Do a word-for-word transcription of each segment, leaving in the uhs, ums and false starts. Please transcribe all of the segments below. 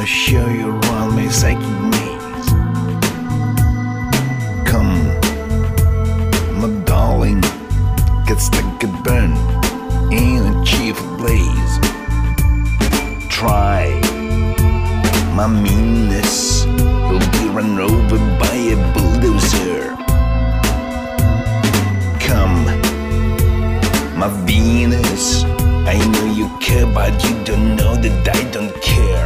I'll show you around my psychic maze. Come, my darling, get stuck and burn in a chief blaze. Try my meanness, you'll be run over by a bulldozer. Come, my Venus, I know you care, but you don't know that I don't care.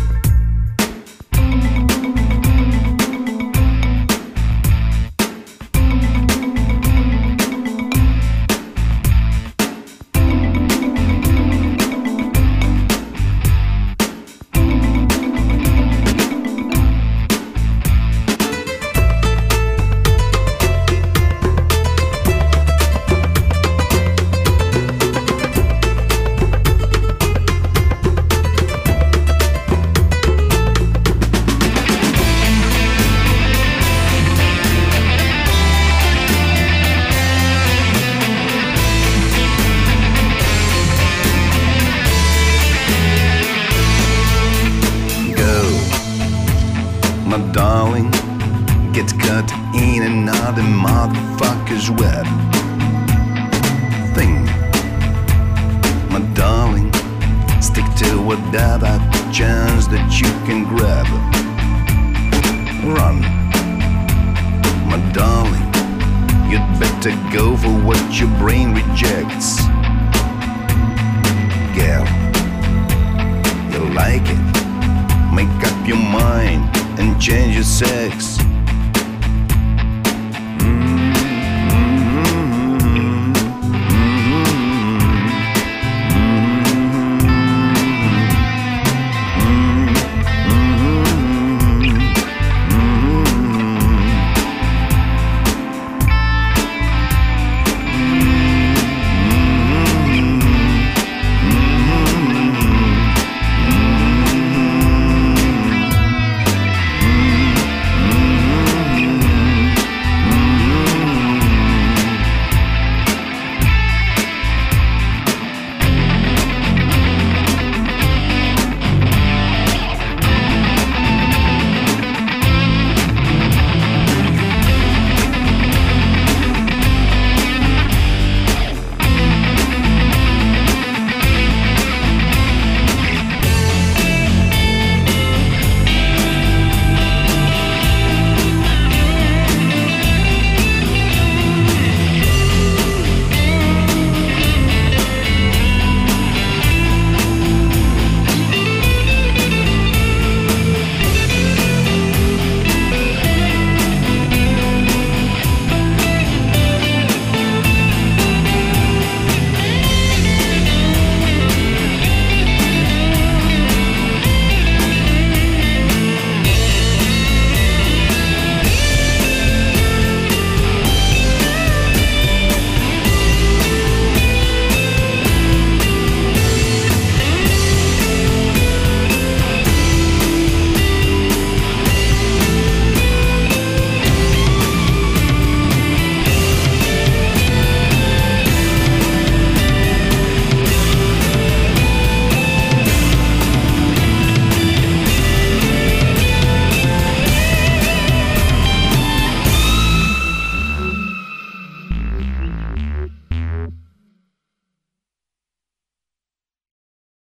My darling, get caught in another motherfucker's web. Think, my darling, stick to whatever chance that you can grab. Run, my darling, you'd better go for what your brain rejects. Girl, you like it? Make up your mind and change your sex.